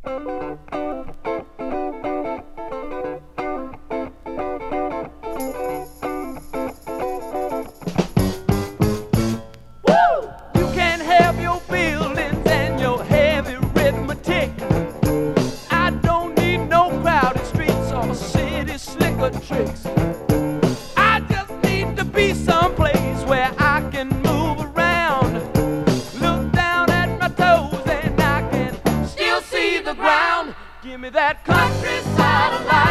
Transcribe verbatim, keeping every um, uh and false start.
You can have your buildings and your heavy arithmetic. I don't need no crowded streets or city slicker tricks. I just need to be someplace where I can move around. Look down at my toes and I can still see the ground. Give me that countryside alive.